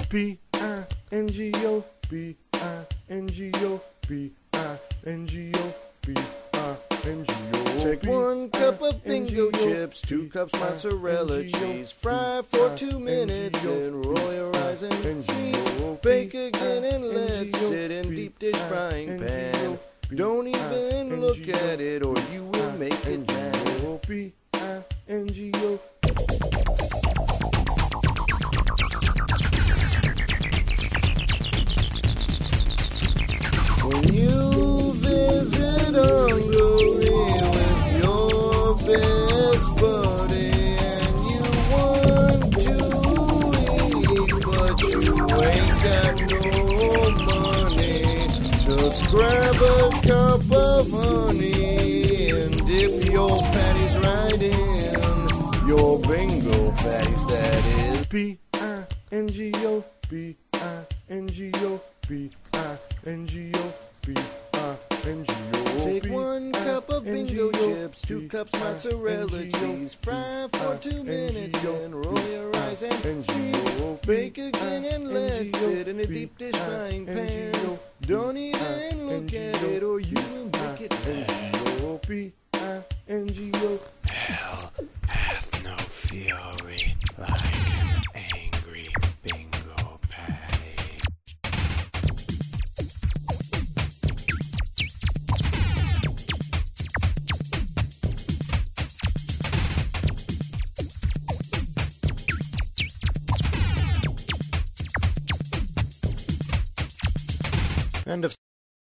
Bingo, Bingo, Bingo. Take 1 cup of bingo chips, 2 cups mozzarella cheese, fry for 2 minutes, then roll your eyes and cheese. Bake again and let sit in deep dish frying pan. Don't even look at it or you will make it mad. Bingo. When you visit Hungary with your best buddy and you want to eat but you ain't got no money, just grab a cup of honey and dip your patties right in. Your bingo patties, that is. Bingo, Bingo, Bingo. Take 1 cup of bingo chips, 2 cups mozzarella cheese, fry for 2 minutes, then roll your eyes and cheese. Bake again and let sit in a deep dish frying pan. Don't even look at it or you will make it mad. Bingo. Hell hath no fury like angry bingo patty. End of